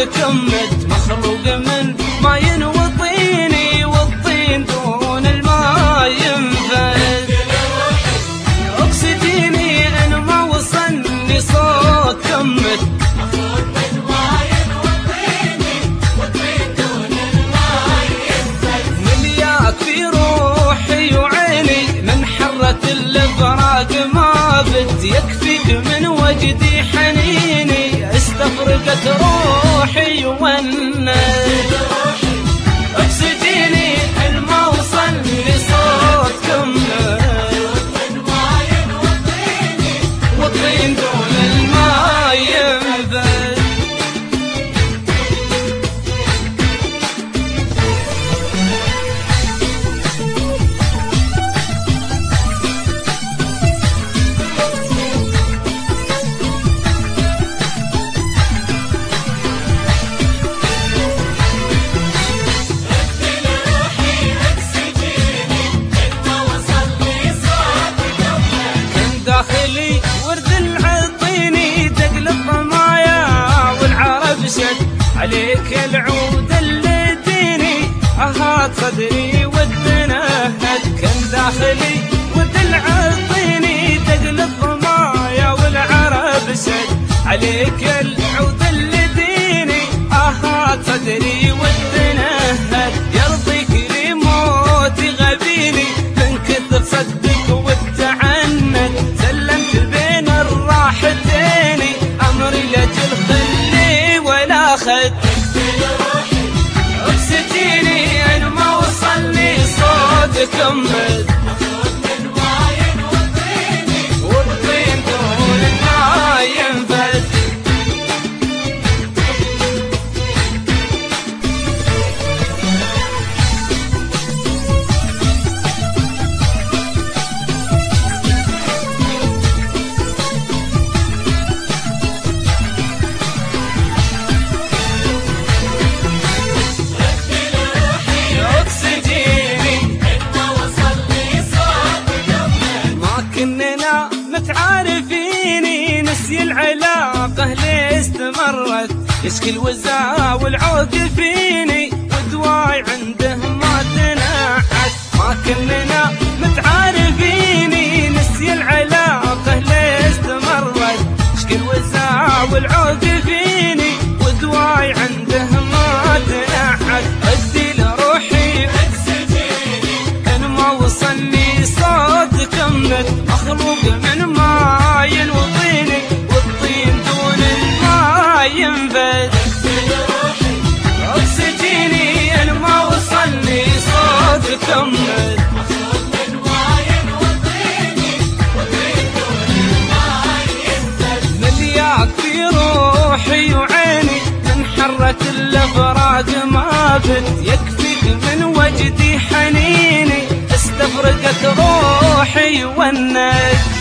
كمت مخلوق من ماي وطيني، والطين دون الماء ينفد. اكسجيني ان ما وصلني صوت كمت مخلوق من ماي وطيني، والطين دون الماء ينفد. ملياك في روحي وعيني من حرة الفراق ما بد، يكفيك من وجدي حنيني استفرقت روحي والناس. اكسجيني الما وصلني صوت كمت والطين دون الماء ينفد. داخلي ورد العطيني تقلب ضمايا والعرب شد عليك العود اللي اديني اهات صدري والتنهد. كان داخلي ورد العطيني تقلب ضمايا والعرب شد عليك العود اللي اديني اهات صدري والتنهد. يرضيك لي موتي غبيني من كثر صدق والتعنت، سلمت بين الراحتين امري لاجل خلي ولا خد. اكسجيني ان ما وصلني صوت كمت والطين دون الماء ينفد. متعارفيني نسي العلاقة ليه استمرت، يشكي الوزا والعوق فيني ودواي عنده ما تنحت. ما كلنا متعارفيني نسي العلاقة ليه استمرت، يشكي الوزا والعوق فيني ودواي عنده ما تنحت. ادي لروحي اكسجيني ان ما وصلني صوت كمت مخلوق من ماي وطيني، والطين دون الماء ينفد. اكسجيني ان ما وصلني صوت كمت مخلوق من ماي وطيني، والطين دون الماء ينفد. ملياك في روحي وعيني من حرة الافراق ما بد، يكفيك من وجدي حنيني استفرقت روحي والناس.